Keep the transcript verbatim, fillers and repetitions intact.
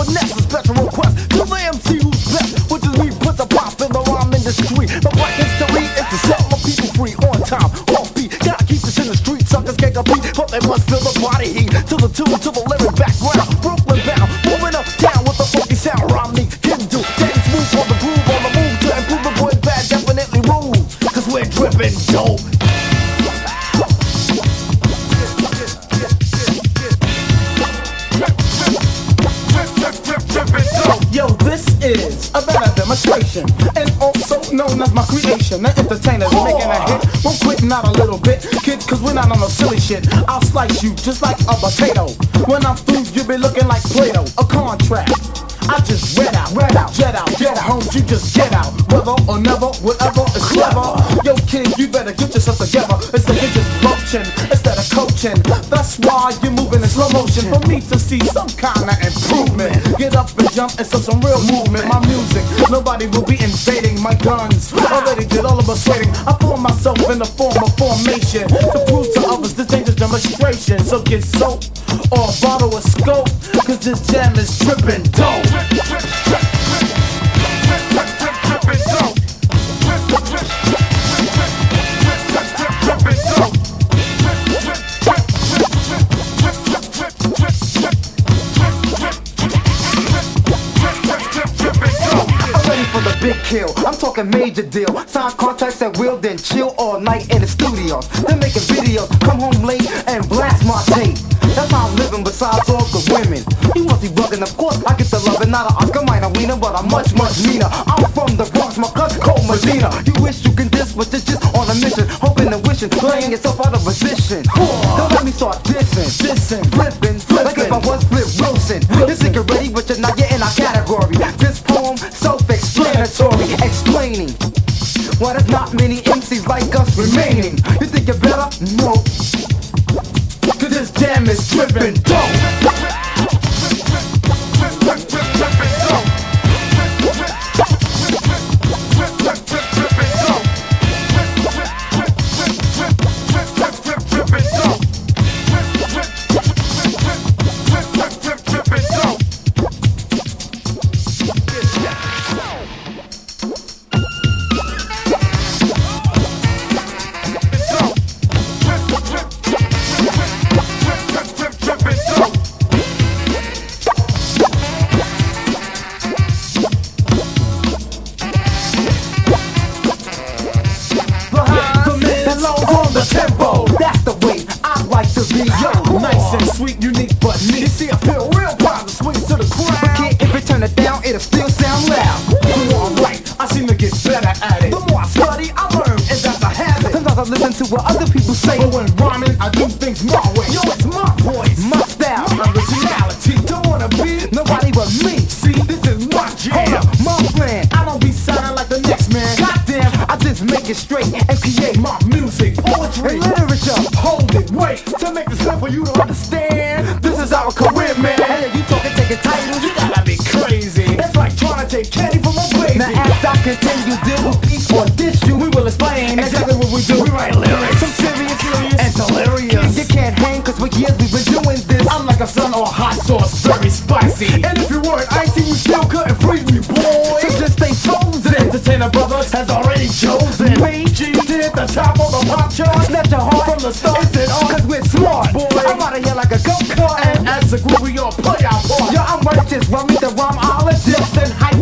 finesse, a special request to the M C who's best, which is me, puts a pop in the rhyme industry. The black history is to set my people free on time, off beat. Gotta keep this in the street, suckers can't compete, but they must feel the body heat. To the tune, to the lyric background, Brooklyn bound, moving up down with the funky sound. Rhyme needs can do, getting smooth on the groove, on the move to improve the boys bad, definitely rude, cause we're dripping dope. Yo, this is a better demonstration, and also known as my creation. The entertainers making a hit, won't quit not a little bit, kid, cause we're not on no silly shit. I'll slice you just like a potato. When I'm through, you'll be looking like Play-Doh. A contract, I just read out, read out, jet out, jet home, you just get out. Whether or never, whatever is clever. Yo, kid, you better get yourself together. Instead of just roaching, instead of coaching. That's why you're moving in slow motion. For me to see some kind of improvement. Get up and jump and show some real movement. My music, nobody will be invading my guns. Already did all of us waiting. I form myself in the form of formation to prove to others this dangerous demonstration. So get soap or a bottle of scope, cause this jam is trippin' dope. Big kill, I'm talking major deal. Sign contracts at will, then chill all night in the studios. Then making videos, come home late and blast my tape. That's how I'm living besides all the women. You must be bugging, of course I get the loving. Not an Oscar minor wiener, but I'm much, much meaner. I'm from the Bronx, my cousin Cole Medina. You wish you can diss, but it's just on a mission. Hoping and wishing, playing yourself out of position. Don't let me start dissing, dissing, flipping, flipping. Like if I was Flip Wilson. This ain't ready, but you're not getting our category. This poem, self-explanatory, explaining why there's not many M Cs like us remaining. You think you're better? No. Cause this jam is trippin' dope. Tempo, that's the way I like to be. Yo, nice and sweet, unique but neat. You see, I feel real proud to swing to the crowd. But kid, if we turn it down, it'll still sound loud. The more I write, I seem to get better at it. The more I study, I learn, and that's a habit. Sometimes I listen to what other people say, but when rhyming, I do things my way. Yo, it's my voice, my style, my originality. Don't wanna be nobody but me. See, this is my jam. Hold up, my plan. I don't be sounding like the next man. Goddamn, I just make it straight and create my music. And literature, hold it, wait, to make this clear for you to understand. This is our career, man. Hey, you talking, taking titles, you gotta be crazy. That's like trying to take candy from a baby. Now as I continue, deal with peace or diss you, we will explain exactly what we do. We write lyrics, some serious, serious, and delirious. You can't hang, cause for years we've been doing this. I'm like a sun or a hot sauce, very spicy. And if you weren't icy, you still couldn't free me, boy. So just stay frozen. Entertainer Brothers has already chosen me. G did the top of the pop chart. Snatch your heart from the start. Is it all? Cause we're smart, boy. I'm out of here like a go-kart. And as a group, we all play our part. Yo, I'm righteous, run me the rhyme, all it's just and hype.